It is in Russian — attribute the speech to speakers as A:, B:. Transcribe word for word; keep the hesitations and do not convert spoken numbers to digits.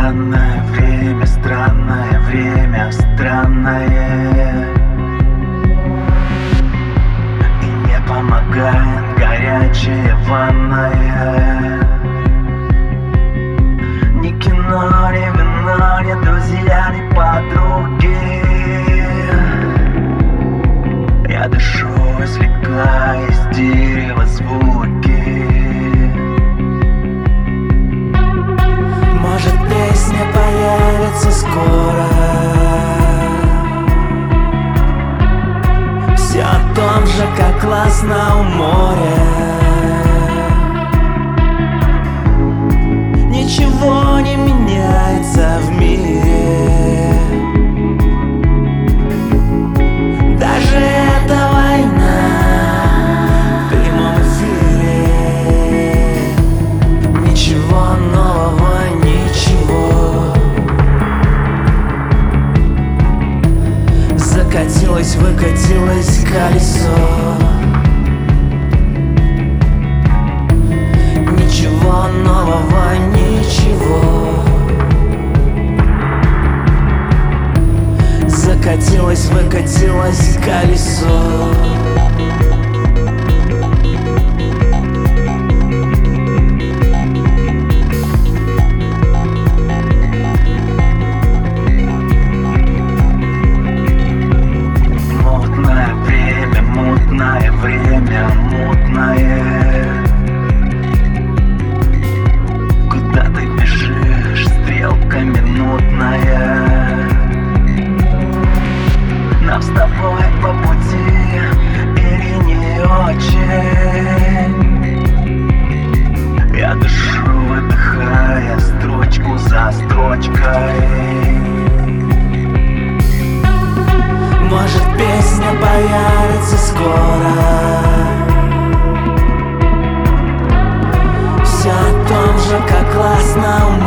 A: Странное время, странное время, странное. И не помогает горячая ванная. Ни кино, ни вино, ни друзья, ни подруги. Я дышу, извлекая из дерева звуки.
B: Может, песня появится скоро. Все о том же, как классно у моря. Ничего не меняется в мире. Даже эта война в прямом эфире. Ничего нового, ничего. Закатилось, выкатилось колесо. Ничего нового, ничего. Закатилось, выкатилось колесо.
A: Мутное время, мутное время, мутное. Куда ты бежишь, стрелка минутная. Нам с тобой по пути или не очень. Я дышу, выдыхая строчку за строчкой.
B: Может, песня появится скоро. Все о том же, как классно у